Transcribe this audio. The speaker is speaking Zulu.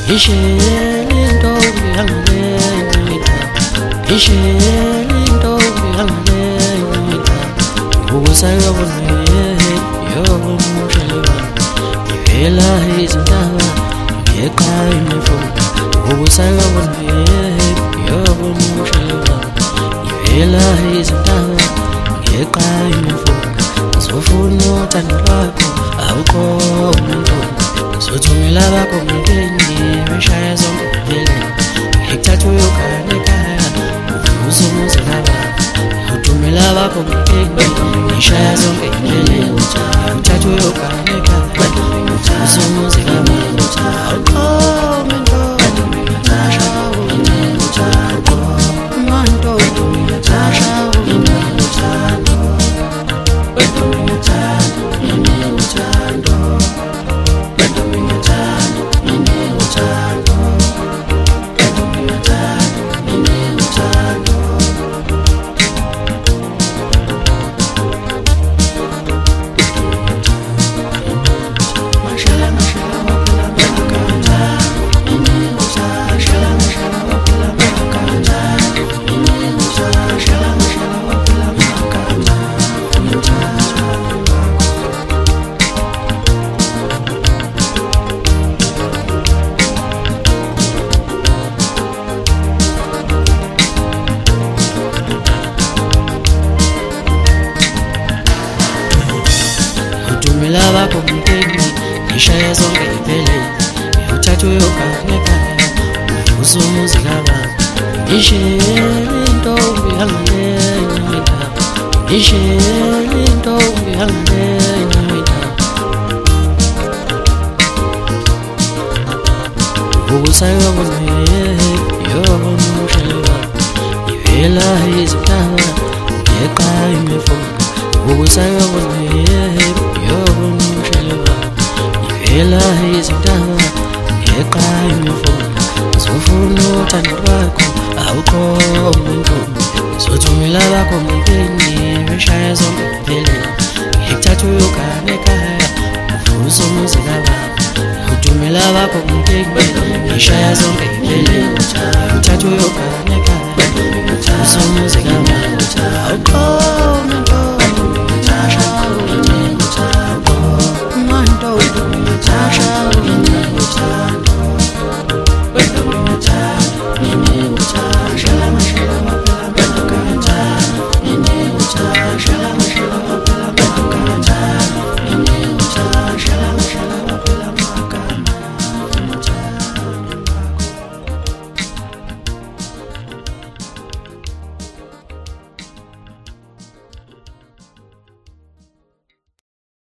Ishento ngihambelela, ishento ngihambelela, ukusayobona yomushelwa, ivela izindaba ngeqhayi imfundo, ukusayobona yomushelwa, ivela izindaba ngeqhayi imfundo, zofuna uthando lwakho awuqome ntombi, zothumela bakho mngeni beshaya zonke iphelele, ngikuthatha uyogana ekhaya uvuze umuzi kababa, uthumela bakho mngeni beshaya zonke iphelele, ngikuthatha uyogana ekhaya uvuze umuzi kababa, awuqome ntombi ashawo uthumela bakho mngeni ngishaya zonke iphelele, ngikuthatha uyogana ekhaya uvuze umuzi kababa, ngishela intombi yangileyo, ngishela intombi yangileyo, ukusayobona yomushelwa, ivela izindaba ngeqhayi imfundo, ukusayobona yomushelwa, ivela izindaba ngeqhayi imfundo, zofuna uthando lwakho awuqome ntombi, zothumela bakho mngeni beshaya zonke iphelele, ngikuthatha uyogana ekhaya uvuze umuzi kababa, uthumela bakho mngeni ngishaya zonke